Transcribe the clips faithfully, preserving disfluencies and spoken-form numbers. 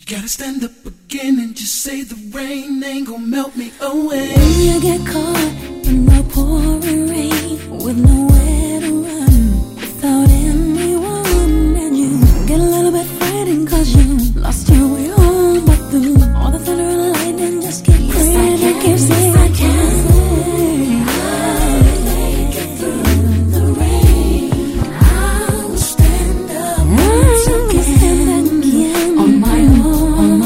Gotta stand up again and just say the rain ain't gonna melt me away. When you get caught in the pouring rain with nowhere to run, without anyone, and you get a little bit frightened cause you lost your way home. But through all the thunder and lightning, just keep yes, praying and keep saying, I can say I'll make it through the rain. I will stand up once again on my own.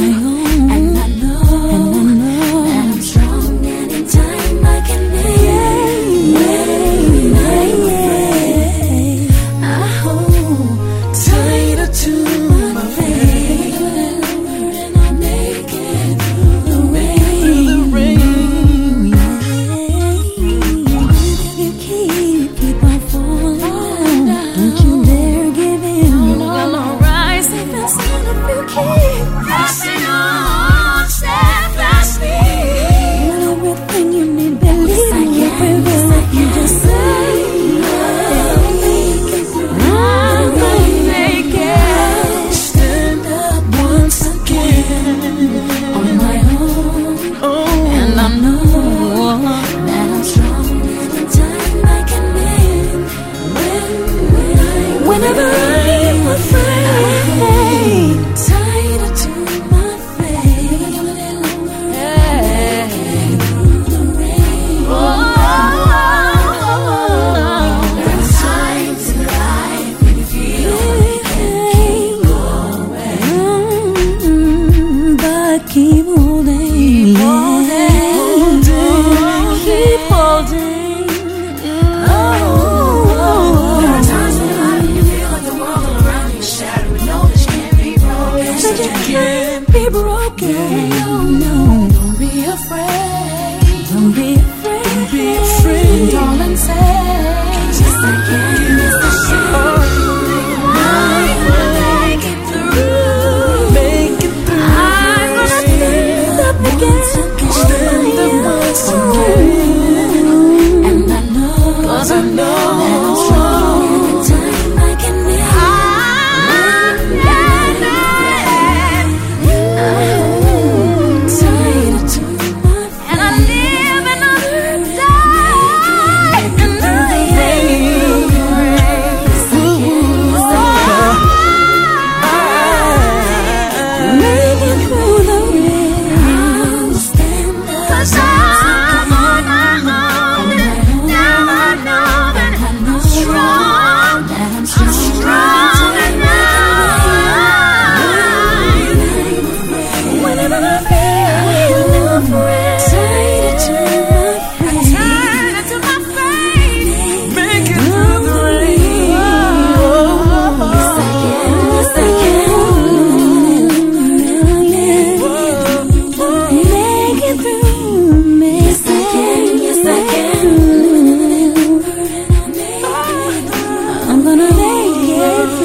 Keep holding, keep holding, keep holding. Oh, there are times in life you feel like the world around you is shattered, but know that you can't be broken. That you can't be broken. No, no, don't be afraid. Don't be afraid. Don't be afraid. Darling, say just like you, yes I can. I'm gonna make it.